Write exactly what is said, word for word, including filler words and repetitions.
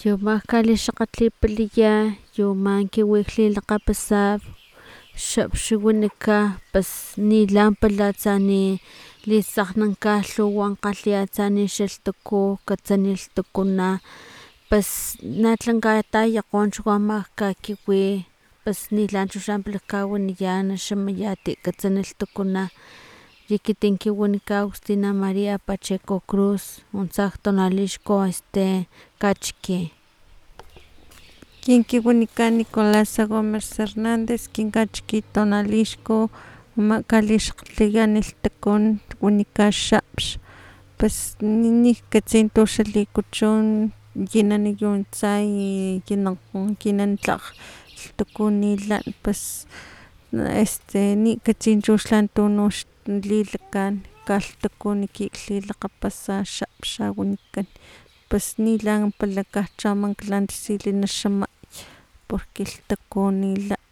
Yumaka lixakgatlipaliya yuman kiwi lilakgapasab xabxi wanika pus nilan atsa ni lisakgnanka lhuwa kgalhiatsa ni xalhtuku katsanilh lhtukuna pus na tlankatayakgo chu ama kakiwi pus nila chuxa kawaniyan xamayat katsanilh lhtukuna y ekiti kiwanika agustina maria pacheco cruz untsa tonalixco este kachikin kin kiwanikan nicolas gómez hernández kin kachiki tonalixco ama kalixakgtliyan lhtukun wanikan xapx pus nik katsi tu xa likuchun ekinan yuntsa y ekinan tlakg lhtukun nilan pus este nikatsi chuxan tunux lilakan kalhtukun kililakgapasa xapxa wanikan pus nilan pala kachamanklan silini xamay porque lhtukun nila